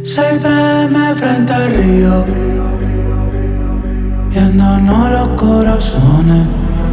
6 PM frente al río, viéndonos los corazones,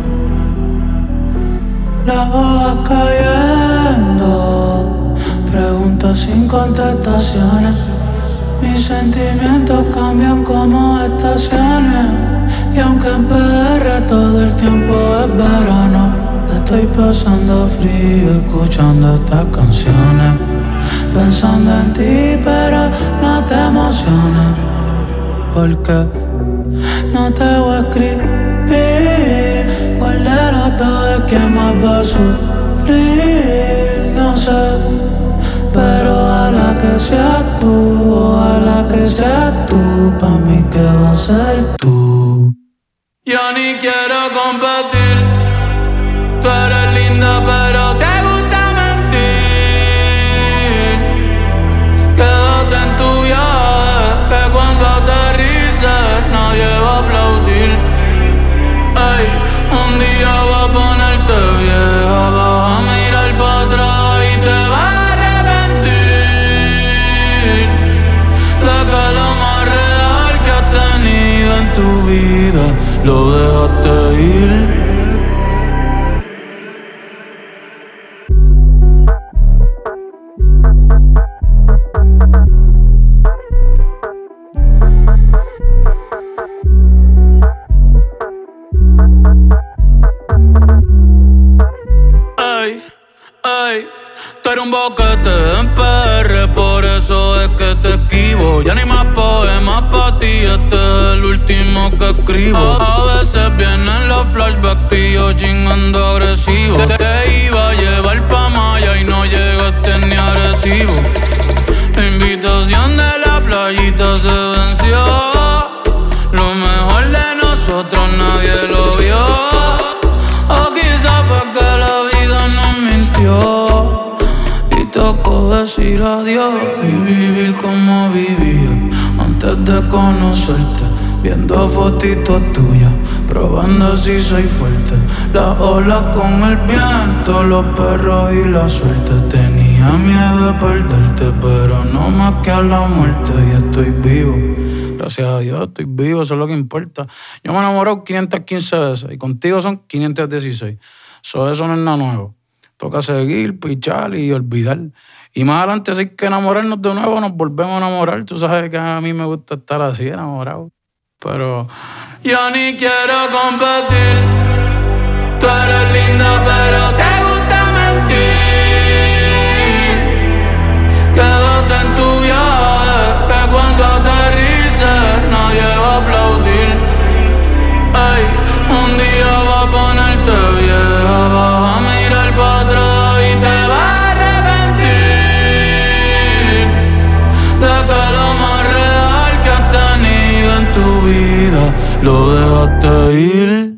las hojas cayendo, preguntas sin contestaciones. Mis sentimientos cambian como estaciones, y aunque en PR todo el tiempo es verano, estoy pasando frío escuchando estas canciones, pensando en ti pero no te emociones, porque no te voy a escribir cuál de los dos es quien más va a sufrir, no sé. Pero ojalá que seas tú, ojalá que seas tú, pa' mí que va a ser tú. Yo ni quiero competir, tú eres linda pero te gusta mentir. Quédate en tu viaje, que cuando aterrices nadie va a aplaudir. Ey, un día voy a ponerte vieja, vas a mirar para atrás y te vas a de que lo más real que has tenido en tu vida lo dejaste ir. Ey, ey, tú eres un boquete en PR, por eso es que te esquivo. Ya ni más poemas pa' ti, este es el último que escribo. A veces vienen los flashbacks y yo chingando agresivo. Te iba a llevar pa' Maya y no llegaste ni a Arecibo. La invitación de la playita se venció. Lo mejor de nosotros nadie lo vio. O quizás fue que la vida nos mintió y tocó decir adiós y vivir como vivía antes de conocerte, viendo fotitos tuyas, probando si soy fuerte. Las olas con el viento, los perros y la suerte. Tenía miedo de perderte, pero no más que a la muerte. Y estoy vivo, gracias a Dios estoy vivo, eso es lo que importa. Yo me he enamorado 515 veces y contigo son 516. Eso no es nada nuevo. Toca seguir, pichar y olvidar. Y más adelante, si hay que enamorarnos de nuevo, nos volvemos a enamorar. Tú sabes que a mí me gusta estar así, enamorado. Pero yo ni quiero competir. Tú eres linda, pero te gusta mentir. Quédate en tu viaje, que cuando aterrices nadie va a aplaudir. Ey, un día va a ponerte vieja, vas a mirar para atrás y te vas a arrepentir de que lo más real que has tenido en tu vida lo dejaste ir.